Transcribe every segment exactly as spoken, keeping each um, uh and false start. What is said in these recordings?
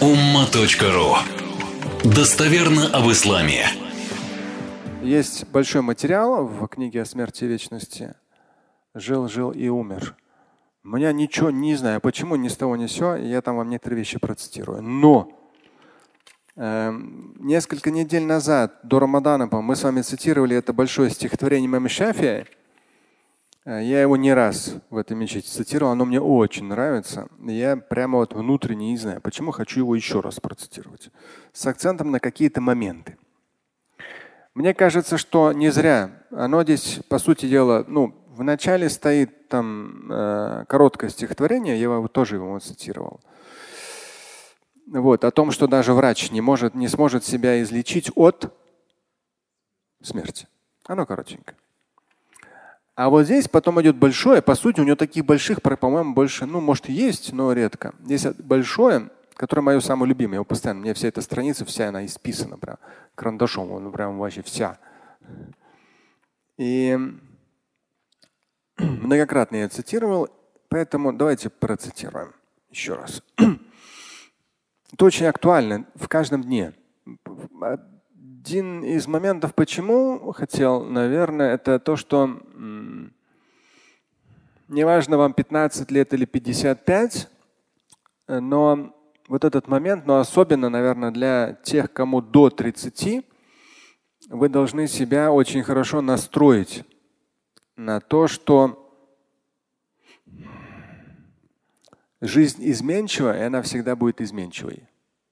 умма.ру. Достоверно об исламе. Есть большой материал в книге о смерти и вечности. Жил, жил и умер. У меня ничего не знаю, почему ни с того ни с сего, я там вам некоторые вещи процитирую. Но э, несколько недель назад, до Рамадана, мы с вами цитировали это большое стихотворение имама Шафии. Я его не раз в этой мечети цитировал, оно мне очень нравится. Я прямо вот внутренне не знаю, почему хочу его еще раз процитировать. С акцентом на какие-то моменты. Мне кажется, что не зря. Оно здесь, по сути дела, ну, в начале стоит там э, короткое стихотворение, я его тоже его цитировал. Вот, о том, что даже врач не может, не сможет себя излечить от смерти. Оно коротенькое. А вот здесь потом идет большое, по сути, у него таких больших, по-моему, больше, ну, может, и есть, но редко. Здесь большое, которое мое самое любимое. Его постоянно, мне вся эта страница, вся она исписана прям карандашом, он прям вообще вся. И многократно я цитировал, поэтому давайте процитируем еще раз. Это очень актуально в каждом дне. Один из моментов, почему хотел, наверное, это то, что м- неважно, вам пятнадцать лет или пятьдесят пять, но вот этот момент, но особенно, наверное, для тех, кому до тридцати, вы должны себя очень хорошо настроить на то, что жизнь изменчива, и она всегда будет изменчивой.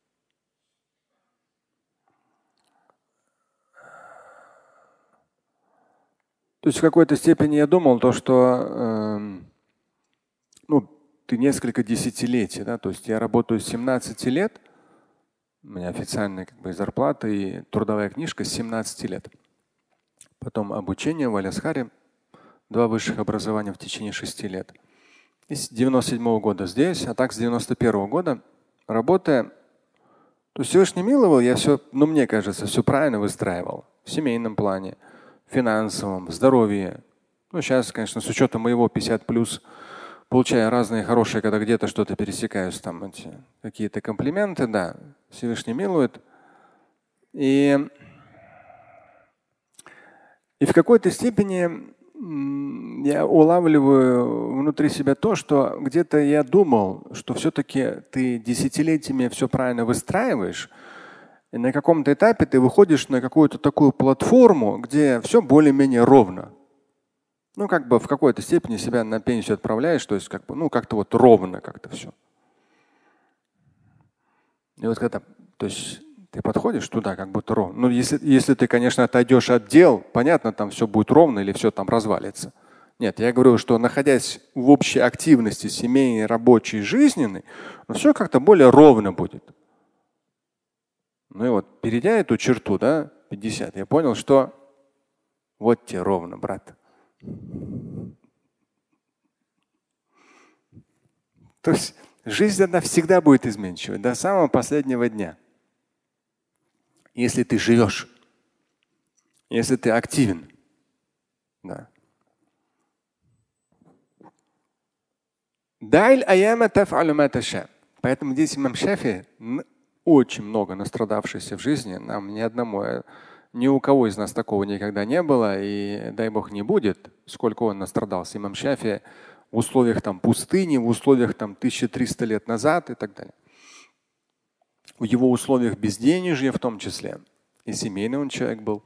То есть в какой-то степени я думал то, что э, ну, ты несколько десятилетий, да, то есть я работаю с семнадцати лет, у меня официальная как бы зарплата и трудовая книжка с семнадцати лет. Потом обучение в Аль-Азхаре, два высших образования в течение шести лет. И с девяносто седьмого года здесь, а так с девяносто первого года работая, то есть Всевышний миловал, я все, ну мне кажется, все правильно выстраивал в семейном плане, в финансовом, в здоровье. Ну сейчас, конечно, с учетом моего пятьдесят плюс, получая разные хорошие, когда где-то что-то пересекаюсь, там эти какие-то комплименты, да, Всевышний милует. И, и в какой-то степени я улавливаю внутри себя то, что где-то я думал, что все-таки ты десятилетиями все правильно выстраиваешь, и на каком-то этапе ты выходишь на какую-то такую платформу, где все более-менее ровно. Ну, как бы в какой-то степени себя на пенсию отправляешь, то есть как бы, ну, как-то вот ровно как-то все. И вот когда, то есть ты подходишь туда, как будто ровно. Ну, если, если ты, конечно, отойдешь от дел, понятно, там все будет ровно или все там развалится. Нет, я говорю, что находясь в общей активности семейной, рабочей, жизненной, ну, все как-то более ровно будет. Ну и вот, перейдя эту черту, да, пятьдесят, я понял, что вот тебе ровно, брат. То есть жизнь она всегда будет изменчивой до самого последнего дня. Если ты живешь, если ты активен. Да. Поэтому здесь имам Шафи, очень много настрадавшийся в жизни, нам ни одному, ни у кого из нас такого никогда не было, и дай Бог не будет, сколько он настрадался. Имам Шафи в условиях там пустыни, в условиях там тысяча триста лет назад и так далее. В его условиях безденежья в том числе. И семейный он человек был.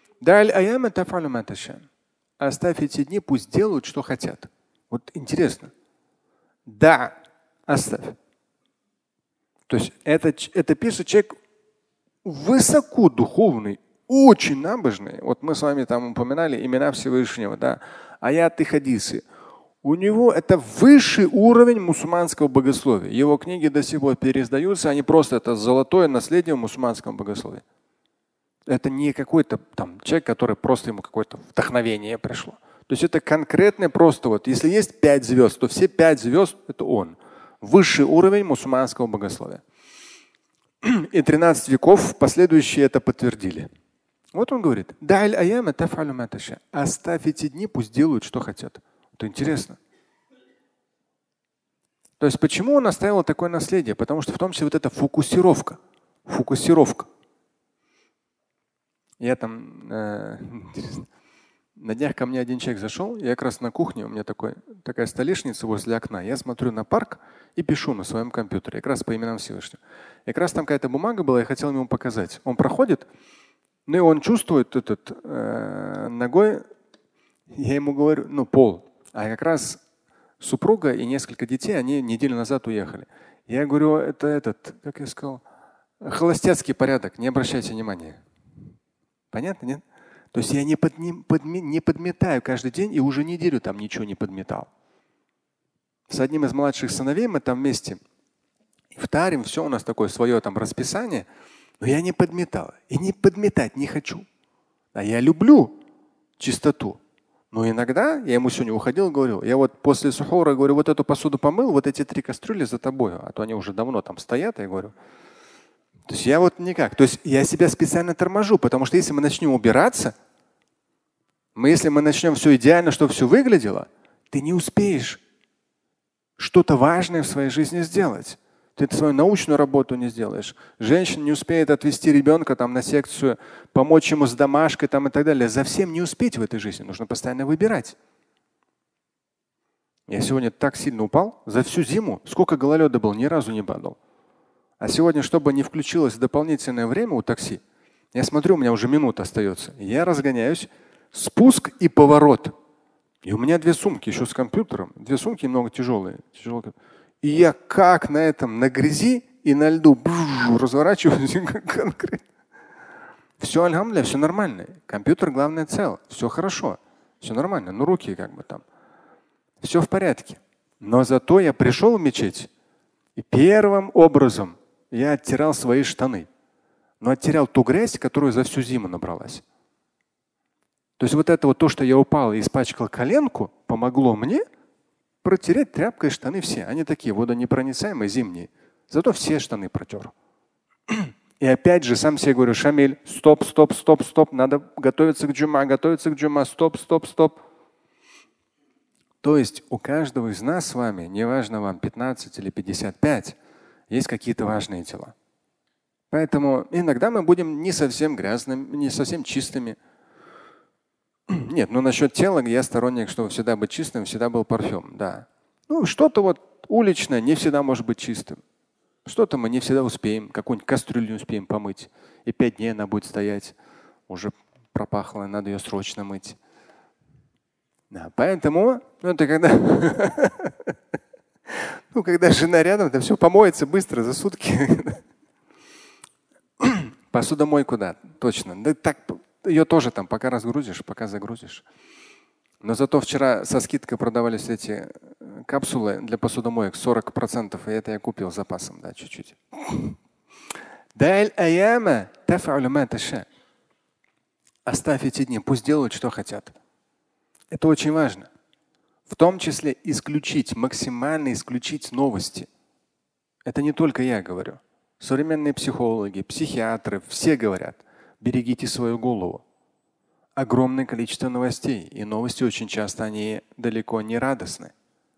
Оставь эти дни, пусть делают, что хотят. Вот интересно. Да, оставь. То есть это, это пишет человек высоко духовный, очень набожный. Вот мы с вами там упоминали имена Всевышнего, да, аяты, хадисы. У него это высший уровень мусульманского богословия. Его книги до сих пор переиздаются, они просто это золотое наследие мусульманского богословия. Это не какой-то там человек, который просто ему какое-то вдохновение пришло. То есть это конкретно просто вот, если есть пять звезд, то все пять звезд – это он. Высший уровень мусульманского богословия. И тринадцать веков последующие это подтвердили. Вот он говорит, оставь эти дни, пусть делают, что хотят. Это интересно. То есть почему он оставил такое наследие? Потому что в том числе вот эта фокусировка. Фокусировка. Я там э, на днях ко мне один человек зашел, я как раз на кухне, у меня такой, такая столешница возле окна. Я смотрю на парк и пишу на своем компьютере, как раз по именам Всевышнего. И как раз там какая-то бумага была, я хотел ему показать. Он проходит, ну и он чувствует этот э, ногой, я ему говорю, ну пол. А как раз супруга и несколько детей, они неделю назад уехали. Я говорю, это этот, как я сказал, холостяцкий порядок, не обращайте внимания. Понятно, нет? То есть я не, подни, подми, не подметаю каждый день и уже неделю там ничего не подметал. С одним из младших сыновей мы там вместе ифтарим, все у нас такое свое там расписание, но я не подметал. И не подметать не хочу. А я люблю чистоту. Но иногда, я ему сегодня уходил, говорю, я вот после сухора говорю, вот эту посуду помыл, вот эти три кастрюли за тобой, а то они уже давно там стоят, я говорю. То есть я вот никак. То есть я себя специально торможу, потому что если мы начнем убираться, мы, если мы начнем все идеально, чтобы все выглядело, ты не успеешь что-то важное в своей жизни сделать. Ты свою научную работу не сделаешь. Женщина не успеет отвезти ребенка там, на секцию, помочь ему с домашкой там, и так далее. За всем не успеть в этой жизни. Нужно постоянно выбирать. Я сегодня так сильно упал. За всю зиму, сколько гололеда был, ни разу не падал. А сегодня, чтобы не включилось дополнительное время у такси, я смотрю, у меня уже минута остается. Я разгоняюсь, спуск и поворот. И у меня две сумки еще с компьютером. Две сумки немного тяжелые. тяжелые. И я как на этом, на грязи и на льду разворачиваюсь конкретно. Все, альхамдулилля, все нормально. Компьютер главное цел. Все хорошо. Все нормально. Ну, руки как бы там. Все в порядке. Но зато я пришел в мечеть, и первым образом я оттирал свои штаны. Но оттирал ту грязь, которую за всю зиму набралась. То есть вот это вот то, что я упал и испачкал коленку, помогло мне протереть тряпкой штаны все. Они такие водонепроницаемые, зимние. Зато все штаны протер. И опять же сам себе говорю, Шамиль, стоп, стоп, стоп, стоп, надо готовиться к джума, готовиться к джума, стоп, стоп, стоп. То есть у каждого из нас с вами, неважно вам пятнадцать или пятьдесят пять, есть какие-то важные дела. Поэтому иногда мы будем не совсем грязными, не совсем чистыми. Нет, ну насчет тела я сторонник, чтобы всегда быть чистым, всегда был парфюм, да. Ну что-то вот уличное не всегда может быть чистым. Что-то мы не всегда успеем, какую-нибудь кастрюлю не успеем помыть. И пять дней она будет стоять, уже пропахла, надо ее срочно мыть. Да, поэтому, ну это когда, ну когда жена рядом, то все помоется быстро за сутки. Посудомойку, да, точно. Да так, ее тоже там пока разгрузишь, пока загрузишь. Но зато вчера со скидкой продавались эти капсулы для посудомоек сорок процентов, и это я купил с запасом, да, чуть-чуть. Оставь эти дни, пусть делают, что хотят. Это очень важно. В том числе исключить, максимально исключить новости. Это не только я говорю. Современные психологи, психиатры, все говорят, берегите свою голову. Огромное количество новостей. И новости очень часто, они далеко не радостны.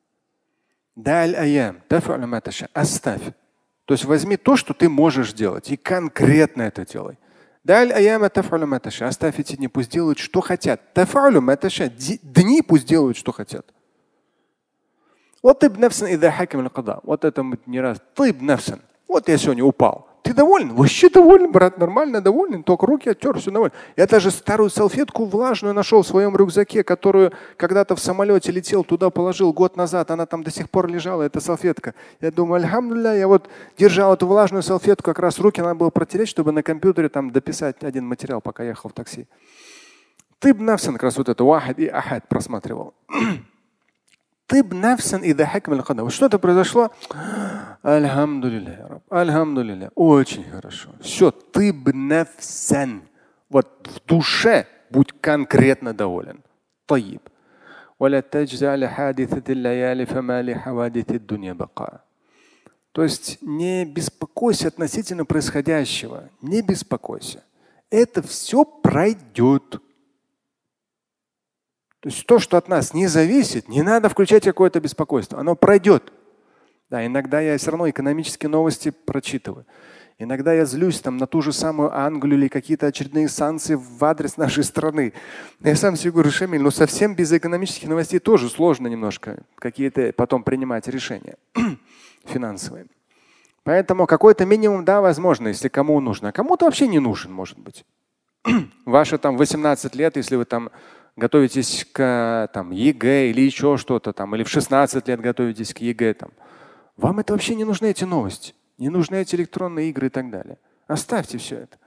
Оставь. То есть возьми то, что ты можешь делать, и конкретно это делай. Оставь эти дни, пусть делают, что хотят. Дни пусть делают, что хотят. Вот это не раз. Вот я сегодня упал. Ты доволен? Вообще доволен, брат, нормально доволен. Только руки оттер, все доволен. Я даже старую салфетку влажную нашел в своем рюкзаке, которую когда-то в самолете летел, туда положил год назад. Она там до сих пор лежала, эта салфетка. Я думаю, альхамдулилля, я вот держал эту влажную салфетку, как раз руки надо было протереть, чтобы на компьютере там дописать один материал, пока ехал в такси. Ты б навсан, как раз вот это вахид и ахад просматривал. Тыб нафсан и дахак мил кадам. Что-то произошло. Альхамдулилля. Альхамдулилля. Очень хорошо. Все. Тыб нафсан. Вот в душе будь конкретно доволен. Таиб. То есть не беспокойся относительно происходящего. Не беспокойся. Это все пройдет. То есть то, что от нас не зависит, не надо включать какое-то беспокойство. Оно пройдет. Да, иногда я все равно экономические новости прочитываю. Иногда я злюсь там на ту же самую Англию или какие-то очередные санкции в адрес нашей страны. Я сам себе говорю, Шамиль, ну совсем без экономических новостей тоже сложно немножко какие-то потом принимать решения финансовые. Поэтому какой-то минимум, да, возможно, если кому нужно. А кому-то вообще не нужен, может быть. Ваши там восемнадцать лет, если вы там готовитесь к там, ЕГЭ или еще что-то там, или в шестнадцать лет готовитесь к ЕГЭ, там, вам это вообще не нужны эти новости, не нужны эти электронные игры и так далее. Оставьте все это.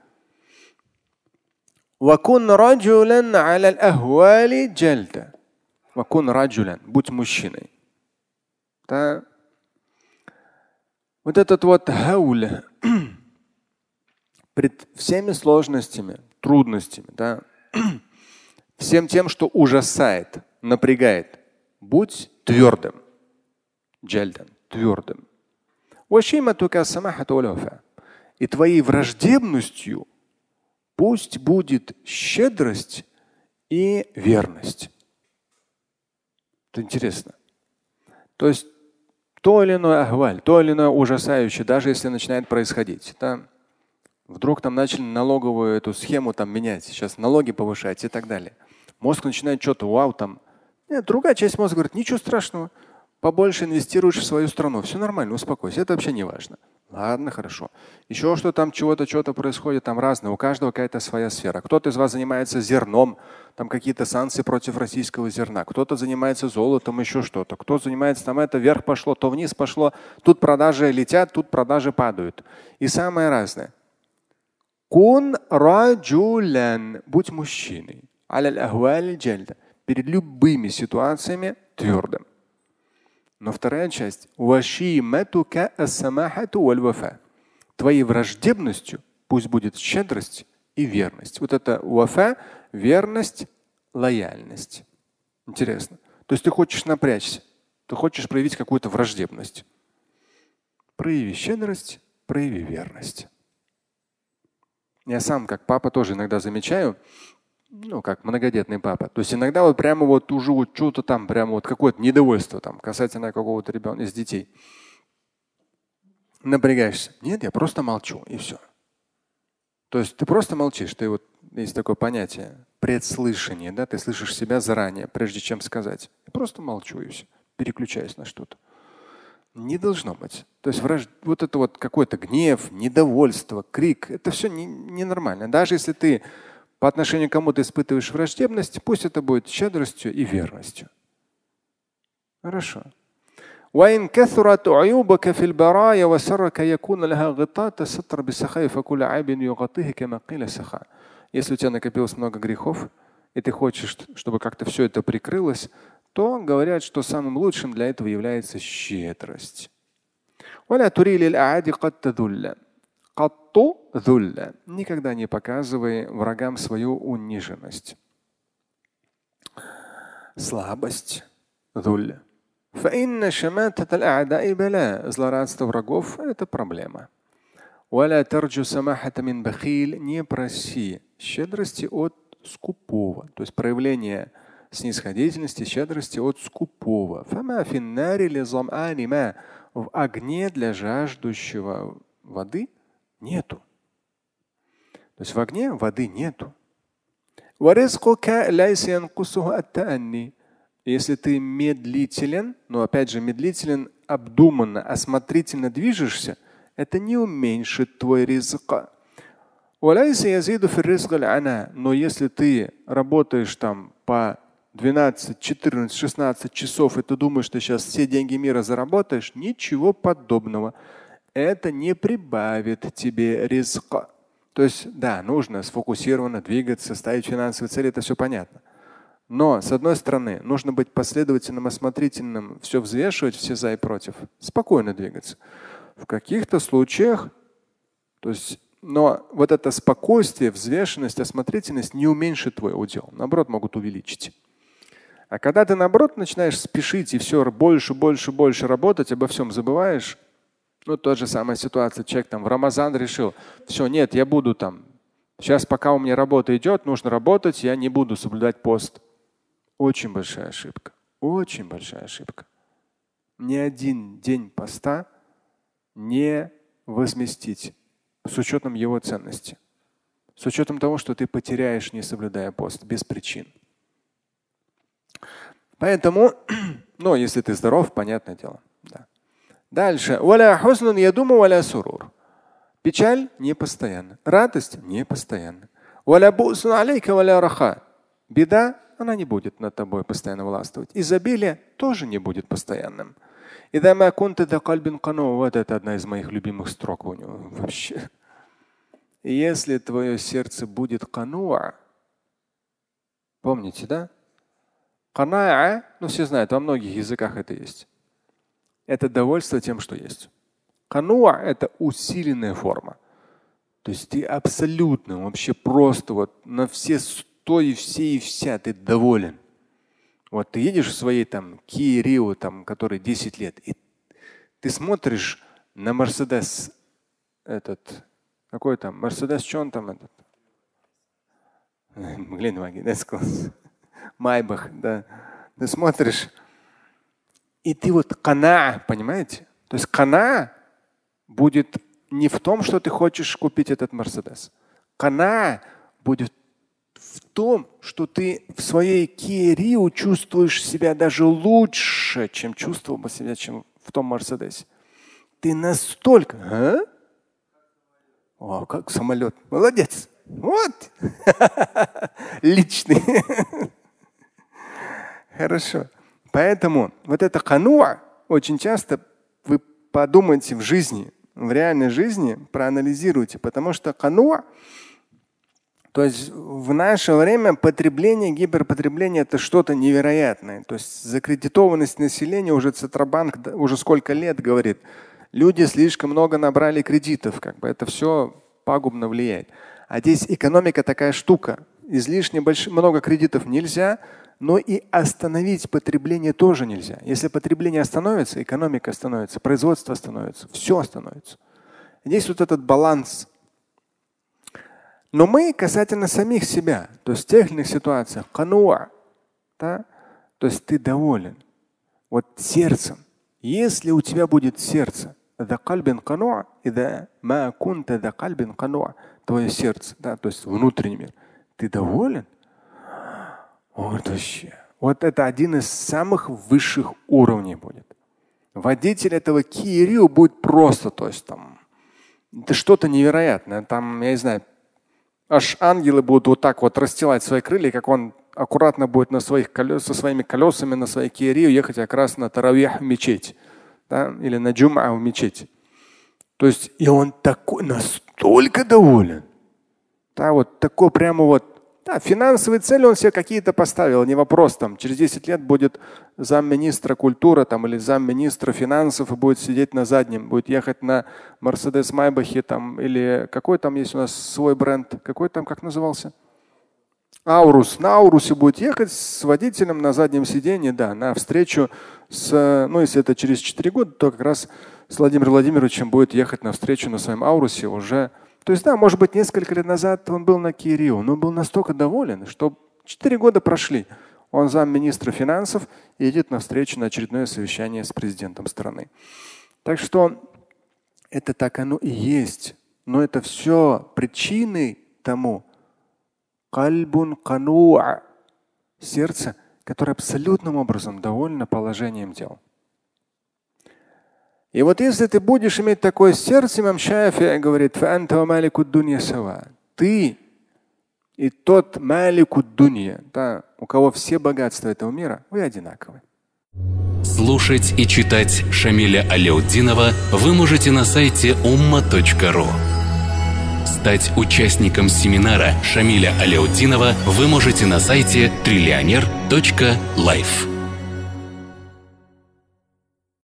وَكُنْ رَجُلًا عَلَى الْأَهْوَالِ جَلْدًا. وَكُنْ رَجُلًا. Будь мужчиной. Да. Вот этот вот хауль пред всеми сложностями, трудностями, да, всем тем, что ужасает, напрягает, будь твердым. Джальдан, твердым. И твоей враждебностью пусть будет щедрость и верность. Это интересно. То есть то или иное ахваль, то или иное ужасающее, даже если начинает происходить. Да? Вдруг там начали налоговую эту схему там менять, сейчас налоги повышать и так далее. Мозг начинает что-то, вау, там. Нет, другая часть мозга говорит, ничего страшного, побольше инвестируешь в свою страну, все нормально, успокойся, это вообще не важно. Ладно, хорошо. Еще что там чего-то, что-то происходит, там разное, у каждого какая-то своя сфера. Кто-то из вас занимается зерном, там какие-то санкции против российского зерна, кто-то занимается золотом, еще что-то, кто занимается там это вверх пошло, то вниз пошло, тут продажи летят, тут продажи падают. И самое разное. Кун раджулян, будь мужчиной. Перед любыми ситуациями твердым. Но вторая часть. Твоей враждебностью пусть будет щедрость и верность. Вот это вафа, верность, лояльность. Интересно. То есть ты хочешь напрячься, ты хочешь проявить какую-то враждебность. Прояви щедрость, прояви верность. Я сам, как папа, тоже иногда замечаю, ну, как многодетный папа. То есть иногда вот прямо вот уже вот что-то там, прямо вот какое-то недовольство там касательно какого-то ребенка из детей. Напрягаешься. Нет, я просто молчу, и все. То есть ты просто молчишь. Ты вот, есть такое понятие предслышание, да, ты слышишь себя заранее, прежде чем сказать. Я просто молчу, и все. Переключаюсь на что-то. Не должно быть. То есть враж... вот это вот какой-то гнев, недовольство, крик, это все ненормально. Не Даже если ты по отношению к кому-то испытываешь враждебность, пусть это будет щедростью и верностью. Хорошо. Если у тебя накопилось много грехов, и ты хочешь, чтобы как-то все это прикрылось, то говорят, что самым лучшим для этого является щедрость. Никогда не показывай врагам свою униженность. Слабость. Злорадство врагов – это проблема. Не проси щедрости от скупого, то есть проявление снисходительности, щедрости от скупого. В огне для жаждущего воды нету. То есть в огне воды нету. Если ты медлителен, но опять же медлителен, обдуманно, осмотрительно движешься, это не уменьшит твой ризк. Но если ты работаешь там по двенадцать, четырнадцать, шестнадцать часов, и ты думаешь, что сейчас все деньги мира заработаешь, ничего подобного. Это не прибавит тебе ризка. То есть, да, нужно сфокусированно двигаться, ставить финансовые цели, это все понятно. Но, с одной стороны, нужно быть последовательным, осмотрительным, все взвешивать, все за и против, спокойно двигаться. В каких-то случаях, то есть, но вот это спокойствие, взвешенность, осмотрительность не уменьшит твой удел, наоборот, могут увеличить. А когда ты, наоборот, начинаешь спешить и все больше, больше, больше работать, обо всем забываешь, ну, та же самая ситуация, человек там в Рамазан решил, все, нет, я буду там, сейчас пока у меня работа идет, нужно работать, я не буду соблюдать пост. Очень большая ошибка. Очень большая ошибка. ни один день поста не возместить с учетом его ценности. С учетом того, что ты потеряешь, не соблюдая пост, без причин. Поэтому, ну, если ты здоров, понятное дело. Да. Дальше. Печаль не постоянна. Радость не постоянна. Беда, она не будет над тобой постоянно властвовать. Изобилие тоже не будет постоянным. Вот это одна из моих любимых строк у него вообще. Если твое сердце будет кануа, помните, да? Канаа, ну все знают, во многих языках это есть. Это довольство тем, что есть. Кануа – это усиленная форма. То есть ты абсолютно, вообще просто вот на все сто и все и вся ты доволен. Вот ты едешь в своей там Kia Rio, там, который десять лет, и ты смотришь на Мерседес этот, какой там, Мерседес, что он там этот? Майбах, да. Ты смотришь, и ты вот кана, понимаете? То есть кана будет не в том, что ты хочешь купить этот Мерседес. Кана будет в том, что ты в своей Kia Rio чувствуешь себя даже лучше, чем чувствовал бы себя, чем в том Мерседесе. Ты настолько, а? О, как самолет. Молодец. Вот. Личный. Хорошо. Поэтому вот это кануа очень часто вы подумайте в жизни, в реальной жизни проанализируйте, потому что кануа, то есть в наше время потребление, гиперпотребление – это что-то невероятное. То есть закредитованность населения, уже Центробанк уже сколько лет говорит, люди слишком много набрали кредитов, как бы это все пагубно влияет. А здесь экономика такая штука. Излишне больш... много кредитов нельзя, но и остановить потребление тоже нельзя. Если потребление остановится, экономика остановится, производство остановится, все остановится. Здесь вот этот баланс. Но мы касательно самих себя, то есть в тех или иных ситуациях, кануа, да, то есть ты доволен. Вот сердцем. Если у тебя будет сердце, твое сердце, да, то есть внутренний мир, ты доволен? Вот вообще. Вот это один из самых высших уровней будет. Водитель этого Kia Rio будет просто, то есть там, это что-то невероятное. Там, я не знаю, аж ангелы будут вот так вот расстилать свои крылья, как он аккуратно будет на своих колес, со своими колесами на своей Kia Rio ехать как раз на таравих в мечеть, да, или на джум'а в мечеть. То есть и он такой настолько доволен. Да, вот такой прямо вот. Да, финансовые цели он себе какие-то поставил, не вопрос. Там, через десять лет будет замминистра культуры там, или замминистра финансов и будет сидеть на заднем, будет ехать на Мерседес Майбахе там, или какой там есть у нас свой бренд, какой там, как назывался? Аурус. На Аурусе будет ехать с водителем на заднем сиденье, да, на встречу с, ну если это через четыре года, то как раз с Владимиром Владимировичем будет ехать на встречу на своем Аурусе уже. То есть, да, может быть, несколько лет назад он был на Kia Rio, но был настолько доволен, что четыре года прошли. Он замминистра финансов и идет на встречу на очередное совещание с президентом страны. Так что это так оно и есть. Но это все причины тому. Кальбун кануа. Сердце, которое абсолютным образом довольно положением дел. И вот если ты будешь иметь такое сердце, имам Шафи'и говорит, ты и тот малику дунья, да, у кого все богатства этого мира, вы одинаковы. Слушать и читать Шамиля Аляутдинова вы можете на сайте умма точка ру. Стать участником семинара Шамиля Аляутдинова вы можете на сайте триллионер точка лайф.